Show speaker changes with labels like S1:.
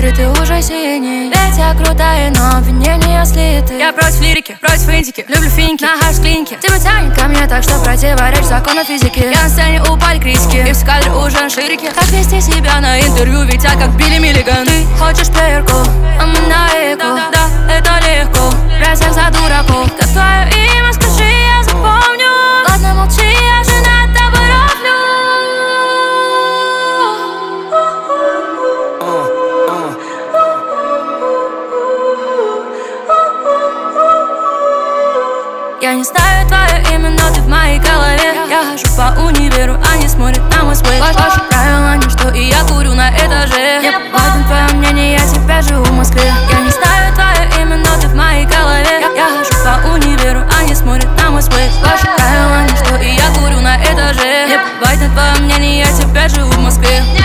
S1: ветре ты уже синий. Ведь я крутая, но обвинения слиты. Я против лирики, против индики, люблю финики, нахожусь в клинике. Тебя тянет ко мне так, что противоречит закону физики. Я на сцене упали критики, и все кадры уже на ширике. Как вести себя на интервью, ведь я как Билли Миллиган. Ты хочешь проверку, а мы на эко. Да, это легко, брать всех за дураков. Как твое имя, скажи, я запомню. Ладно, молчи, я же над тобой роблю. Я не знаю твое имя, но ты в моей голове. Я хожу по универу, они смотрят на мой свет. Ваши правила ничто, и я курю на этаже. Я важно твое мнение, я теперь живу в Москве. Я не знаю твое имя, но ты в моей голове. Я хожу по универу, они смотрят на мой свет. Ваши правила ничто, и я курю на этаже. Я важно твое мнение, я теперь живу в Москве.